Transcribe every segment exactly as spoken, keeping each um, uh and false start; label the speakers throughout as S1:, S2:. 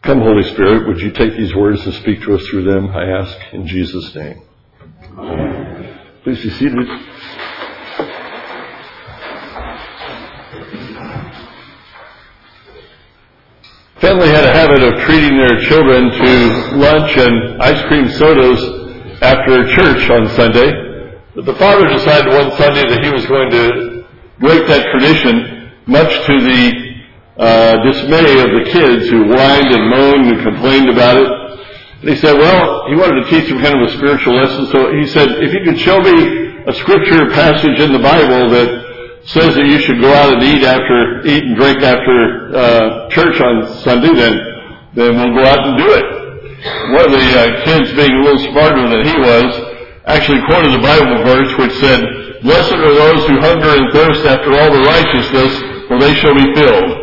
S1: Come, Holy Spirit, would you take these words and speak to us through them, I ask in Jesus' name. Amen. Please be seated. Family had a habit of treating their children to lunch and ice cream sodas after church on Sunday. But the father decided one Sunday that he was going to break that tradition, much to the Uh, dismay of the kids who whined and moaned and complained about it. And he said, well, he wanted to teach them kind of a spiritual lesson, so he said, if you could show me a scripture passage in the Bible that says that you should go out and eat after, eat and drink after uh, church on Sunday, then then we'll go out and do it. One of the uh, kids, being a little smarter than he was, actually quoted the Bible verse which said, blessed are those who hunger and thirst after all the righteousness, for they shall be filled.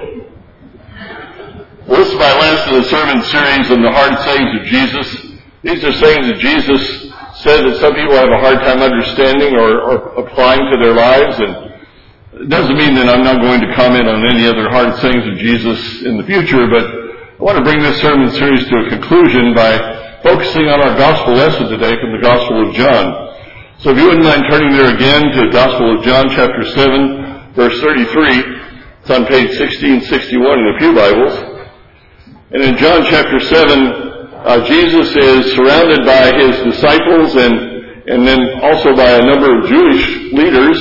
S1: Well, this is my last of the sermon series on the hard sayings of Jesus. These are sayings that Jesus said that some people have a hard time understanding or, or applying to their lives. And it doesn't mean that I'm not going to comment on any other hard sayings of Jesus in the future, but I want to bring this sermon series to a conclusion by focusing on our gospel lesson today from the Gospel of John. So if you wouldn't mind turning there again to the Gospel of John chapter seven, verse thirty-three. It's on page sixteen sixty-one in the Pew Bibles. And in John chapter seven, uh, Jesus is surrounded by his disciples and and then also by a number of Jewish leaders.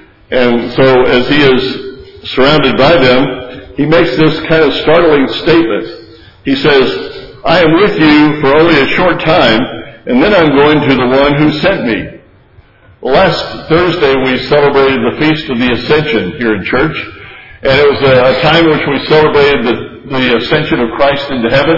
S1: And so as he is surrounded by them, he makes this kind of startling statement. He says, I am with you for only a short time, and then I'm going to the one who sent me. Well, last Thursday we celebrated the Feast of the Ascension here in church. And it was a time in which we celebrated the the ascension of Christ into heaven.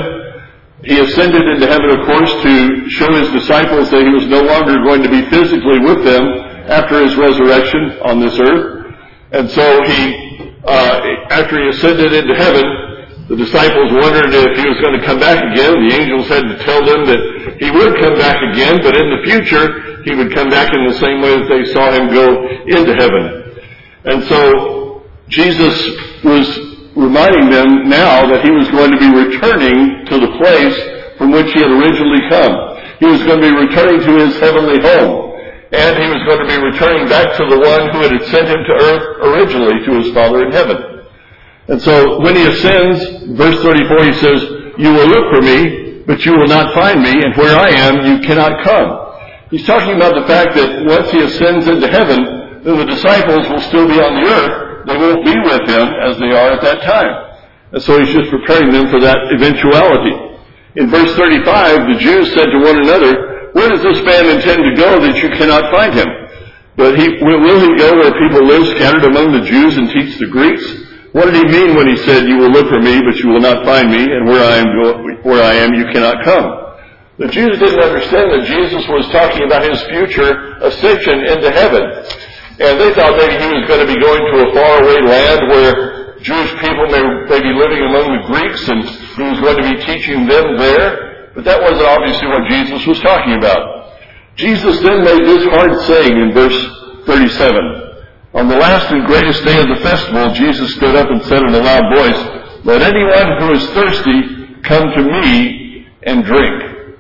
S1: He ascended into heaven, of course, to show his disciples that he was no longer going to be physically with them after his resurrection on this earth. And so he, uh, after he ascended into heaven, the disciples wondered if he was going to come back again. The angels had to tell them that he would come back again, but in the future, he would come back in the same way that they saw him go into heaven. And so Jesus was reminding them now that he was going to be returning to the place from which he had originally come. He was going to be returning to his heavenly home. And he was going to be returning back to the one who had sent him to earth originally, to his Father in heaven. And so when he ascends, verse thirty-four, he says, you will look for me, but you will not find me, and where I am, you cannot come. He's talking about the fact that once he ascends into heaven, then the disciples will still be on the earth. They won't be with him as they are at that time. And so he's just preparing them for that eventuality. In verse thirty-five, the Jews said to one another, where does this man intend to go that you cannot find him? But he, will he go where people live scattered among the Jews and teach the Greeks? What did he mean when he said, you will look for me, but you will not find me, and where I am, where I am you cannot come? The Jews didn't understand that Jesus was talking about his future ascension into heaven. And they thought maybe he was going to be going to a faraway land where Jewish people may, may be living among the Greeks, and he was going to be teaching them there. But that wasn't obviously what Jesus was talking about. Jesus then made this hard saying in verse thirty-seven. On the last and greatest day of the festival, Jesus stood up and said in a loud voice, let anyone who is thirsty come to me and drink.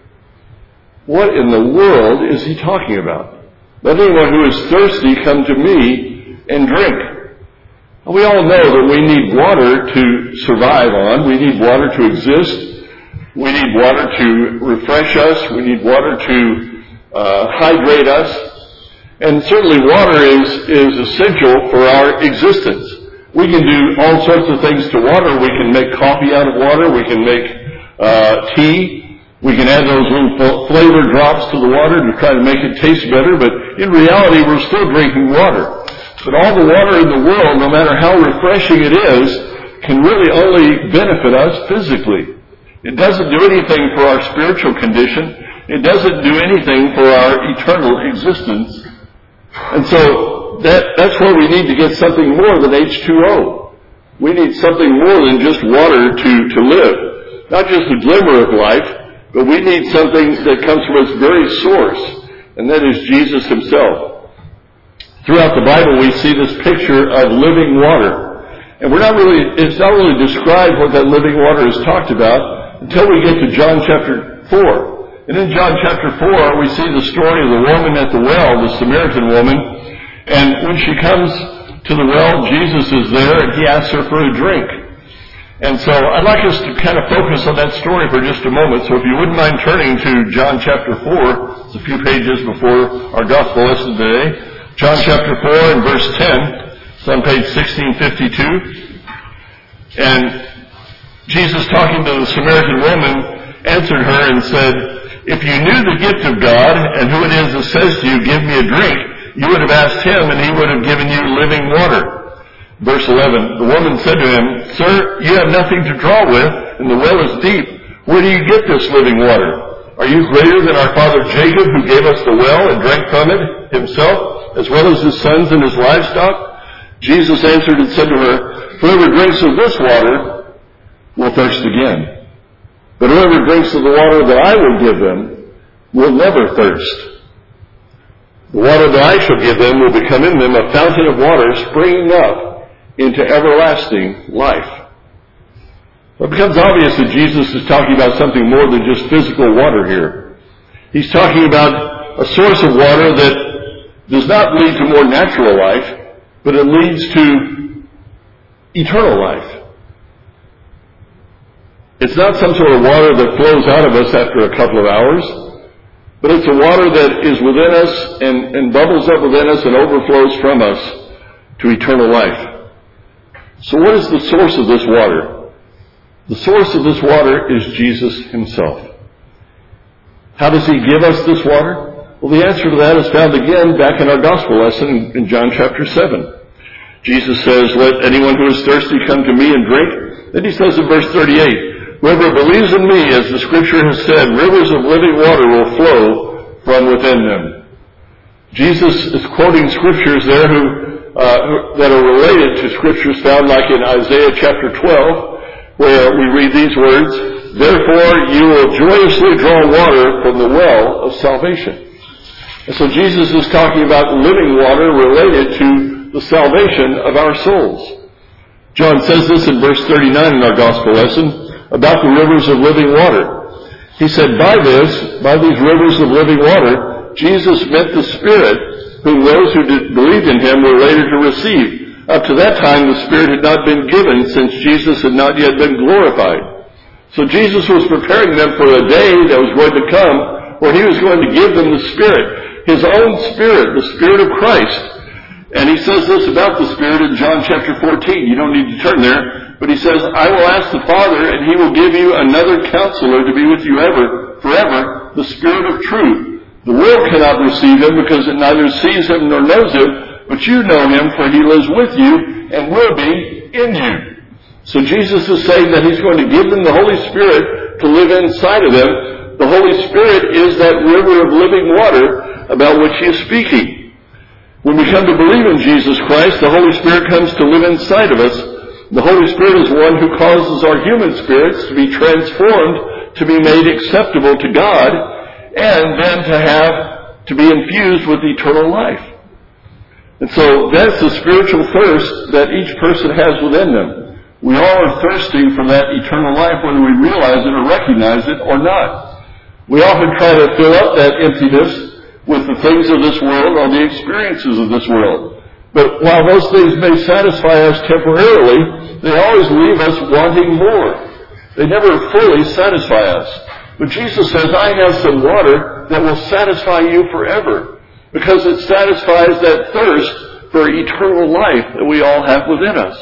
S1: What in the world is he talking about? Let anyone who is thirsty come to me and drink. We all know that we need water to survive on. We need water to exist. We need water to refresh us. We need water to uh, hydrate us. And certainly water is, is essential for our existence. We can do all sorts of things to water. We can make coffee out of water. We can make uh, tea. We can add those little flavor drops to the water to try to make it taste better, but in reality, we're still drinking water. But all the water in the world, no matter how refreshing it is, can really only benefit us physically. It doesn't do anything for our spiritual condition. It doesn't do anything for our eternal existence. And so that, that's where we need to get something more than H two O. We need something more than just water to, to live. Not just a glimmer of life, but we need something that comes from its very source, and that is Jesus himself. Throughout the Bible, we see this picture of living water. And we're not really, it's not really described what that living water is talked about until we get to John chapter four. And in John chapter four, we see the story of the woman at the well, the Samaritan woman. And when she comes to the well, Jesus is there, and he asks her for a drink. And so I'd like us to kind of focus on that story for just a moment. So if you wouldn't mind turning to John chapter four, it's a few pages before our gospel lesson today. John chapter four and verse ten. It's on page sixteen fifty-two. And Jesus, talking to the Samaritan woman, answered her and said, "If you knew the gift of God and who it is that says to you, 'Give me a drink,' you would have asked him, and he would have given you living water." Verse eleven, the woman said to him, "Sir, you have nothing to draw with, and the well is deep. Where do you get this living water? Are you greater than our father Jacob, who gave us the well and drank from it himself, as well as his sons and his livestock?" Jesus answered and said to her, "Whoever drinks of this water will thirst again. But whoever drinks of the water that I will give them will never thirst. The water that I shall give them will become in them a fountain of water springing up into everlasting life." Well, it becomes obvious that Jesus is talking about something more than just physical water here. He's talking about a source of water that does not lead to more natural life, but it leads to eternal life. It's not some sort of water that flows out of us after a couple of hours, but it's a water that is within us and, and bubbles up within us and overflows from us to eternal life. So what is the source of this water? The source of this water is Jesus himself. How does he give us this water? Well, the answer to that is found again back in our gospel lesson in John chapter seven. Jesus says, "Let anyone who is thirsty come to me and drink." Then he says in verse thirty-eight, "Whoever believes in me, as the scripture has said, rivers of living water will flow from within them." Jesus is quoting scriptures there who Uh, that are related to scriptures found like in Isaiah chapter twelve, where we read these words, "Therefore you will joyously draw water from the well of salvation." And so Jesus is talking about living water related to the salvation of our souls. John says this in verse thirty-nine in our gospel lesson about the rivers of living water. He said, "By this, by these rivers of living water, Jesus meant the Spirit, whom those who did, believed in him were later to receive. Up to that time, the Spirit had not been given, since Jesus had not yet been glorified." So Jesus was preparing them for a day that was going to come where he was going to give them the Spirit, his own Spirit, the Spirit of Christ. And he says this about the Spirit in John chapter fourteen. You don't need to turn there. But he says, "I will ask the Father, and he will give you another counselor to be with you ever, forever, the Spirit of truth. The world cannot receive him because it neither sees him nor knows him, but you know him, for he lives with you and will be in you." So Jesus is saying that he's going to give them the Holy Spirit to live inside of them. The Holy Spirit is that river of living water about which he is speaking. When we come to believe in Jesus Christ, the Holy Spirit comes to live inside of us. The Holy Spirit is one who causes our human spirits to be transformed, to be made acceptable to God, and then to have, to be infused with eternal life. And so that's the spiritual thirst that each person has within them. We all are thirsting for that eternal life, whether we realize it or recognize it or not. We often try to fill up that emptiness with the things of this world or the experiences of this world. But while those things may satisfy us temporarily, they always leave us wanting more. They never fully satisfy us. But Jesus says, "I have some water that will satisfy you forever," because it satisfies that thirst for eternal life that we all have within us.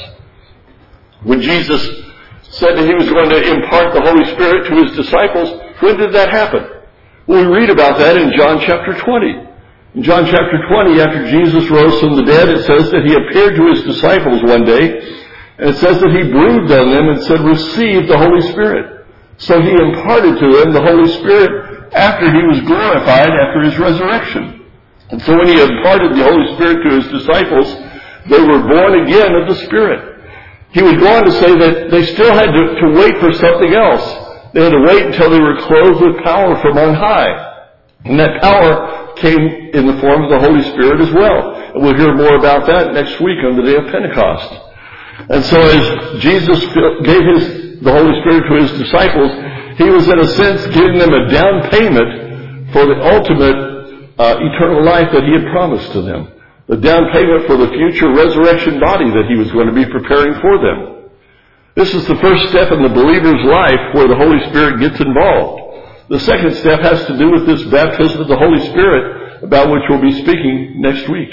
S1: When Jesus said that he was going to impart the Holy Spirit to his disciples, when did that happen? Well, we read about that in John chapter twenty. In John chapter twenty, after Jesus rose from the dead, it says that he appeared to his disciples one day, and it says that he breathed on them and said, "Receive the Holy Spirit." So he imparted to them the Holy Spirit after he was glorified, after his resurrection. And so when he imparted the Holy Spirit to his disciples, they were born again of the Spirit. He would go on to say that they still had to, to wait for something else. They had to wait until they were clothed with power from on high. And that power came in the form of the Holy Spirit as well. And we'll hear more about that next week on the day of Pentecost. And so as Jesus gave his, the Holy Spirit to his disciples, He was, in a sense, giving them a down payment for the ultimate uh, eternal life that he had promised to them. The down payment for the future resurrection body that he was going to be preparing for them. This is the first step in the believer's life where the Holy Spirit gets involved. The second step has to do with this baptism of the Holy Spirit, about which we'll be speaking next week.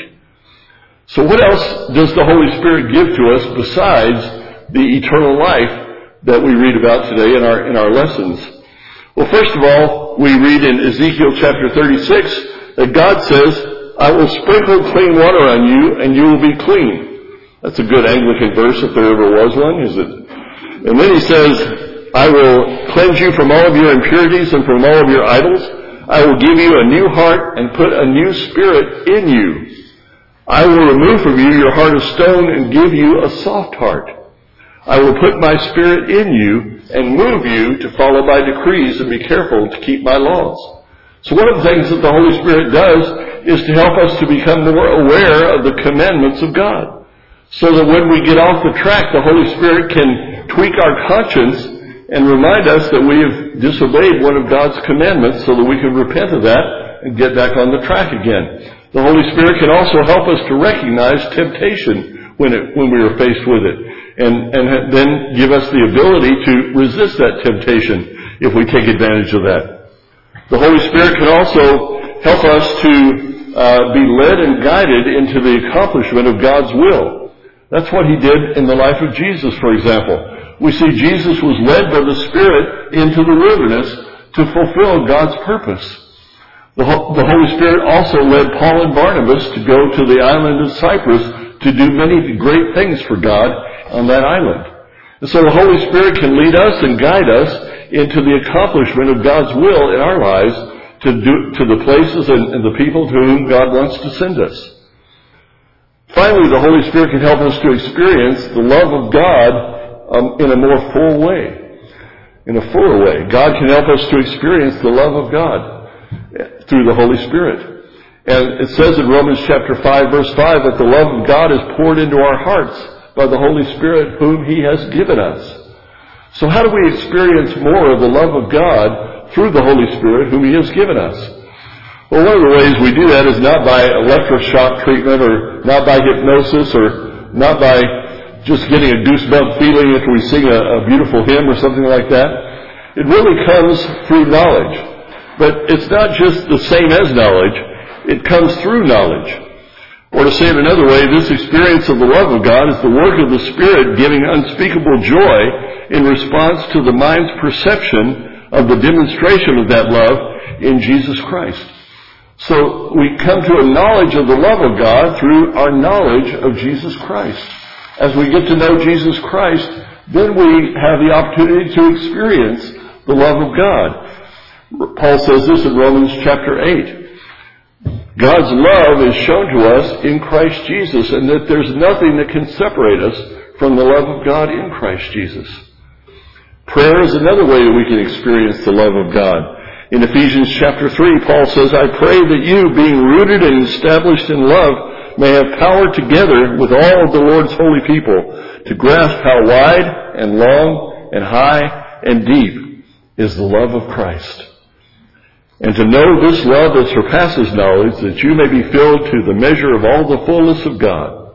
S1: So what else does the Holy Spirit give to us besides the eternal life that we read about today in our in our lessons? Well, first of all, we read in Ezekiel chapter thirty-six that God says, I will sprinkle clean water on you, and you will be clean. That's a good Anglican verse if there ever was one, is it? And then he says, I will cleanse you from all of your impurities and from all of your idols. I will give you a new heart and put a new spirit in you. I will remove from you your heart of stone and give you a soft heart. I will put my spirit in you and move you to follow my decrees and be careful to keep my laws. So one of the things that the Holy Spirit does is to help us to become more aware of the commandments of God. So that when we get off the track, the Holy Spirit can tweak our conscience and remind us that we have disobeyed one of God's commandments so that we can repent of that and get back on the track again. The Holy Spirit can also help us to recognize temptation when it, when we are faced with it, and, and then give us the ability to resist that temptation if we take advantage of that. The Holy Spirit can also help us to uh, be led and guided into the accomplishment of God's will. That's what he did in the life of Jesus, for example. We see Jesus was led by the Spirit into the wilderness to fulfill God's purpose. The Holy Spirit also led Paul and Barnabas to go to the island of Cyprus to do many great things for God on that island. And so the Holy Spirit can lead us and guide us into the accomplishment of God's will in our lives to do, to the places and, and the people to whom God wants to send us. Finally, the Holy Spirit can help us to experience the love of God um, in a more full way. In a fuller way. God can help us to experience the love of God through the Holy Spirit. And it says in Romans chapter five, verse five, that the love of God is poured into our hearts by the Holy Spirit whom he has given us. So how do we experience more of the love of God through the Holy Spirit whom he has given us? Well, one of the ways we do that is not by electroshock treatment, or not by hypnosis, or not by just getting a goosebump feeling after we sing a, a beautiful hymn or something like that. It really comes through knowledge. But it's not just the same as knowledge. It comes through knowledge. Or to say it another way, this experience of the love of God is the work of the Spirit giving unspeakable joy in response to the mind's perception of the demonstration of that love in Jesus Christ. So we come to a knowledge of the love of God through our knowledge of Jesus Christ. As we get to know Jesus Christ, then we have the opportunity to experience the love of God. Paul says this in Romans chapter eight. God's love is shown to us in Christ Jesus, and that there's nothing that can separate us from the love of God in Christ Jesus. Prayer is another way that we can experience the love of God. In Ephesians chapter three, Paul says, I pray that you, being rooted and established in love, may have power together with all of the Lord's holy people to grasp how wide and long and high and deep is the love of Christ. And to know this love that surpasses knowledge, that you may be filled to the measure of all the fullness of God.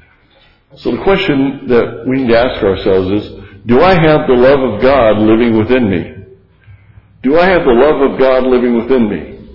S1: So the question that we need to ask ourselves is, do I have the love of God living within me? Do I have the love of God living within me?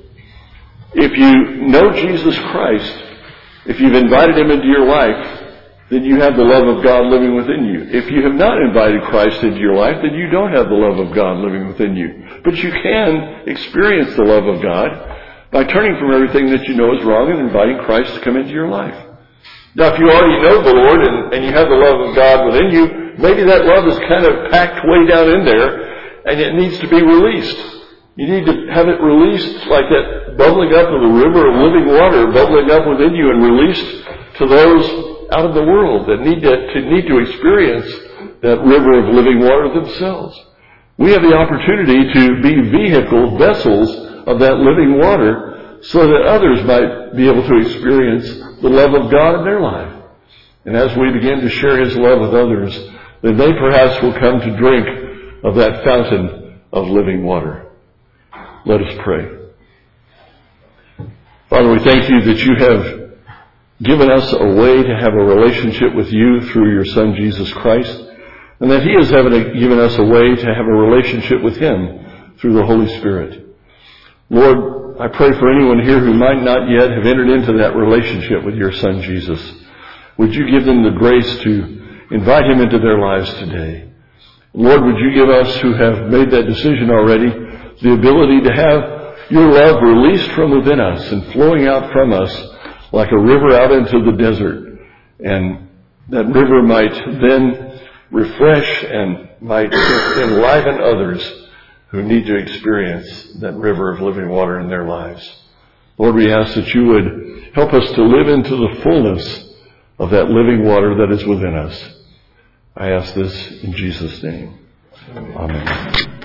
S1: If you know Jesus Christ, if you've invited him into your life, then you have the love of God living within you. If you have not invited Christ into your life, then you don't have the love of God living within you. But you can experience the love of God by turning from everything that you know is wrong and inviting Christ to come into your life. Now, if you already know the Lord and, and you have the love of God within you, maybe that love is kind of packed way down in there and it needs to be released. You need to have it released like that bubbling up of the river of living water bubbling up within you and released to those out of the world that need to, to need to experience that river of living water themselves. We have the opportunity to be vehicle vessels of that living water so that others might be able to experience the love of God in their life. And as we begin to share his love with others, then they perhaps will come to drink of that fountain of living water. Let us pray. Father, we thank you that you have given us a way to have a relationship with you through your Son, Jesus Christ, and that he has given us a way to have a relationship with him through the Holy Spirit. Lord, I pray for anyone here who might not yet have entered into that relationship with your Son, Jesus. Would you give them the grace to invite him into their lives today? Lord, would you give us who have made that decision already the ability to have your love released from within us and flowing out from us like a river out into the desert. And that river might then refresh and might enliven others who need to experience that river of living water in their lives. Lord, we ask that you would help us to live into the fullness of that living water that is within us. I ask this in Jesus' name. Amen.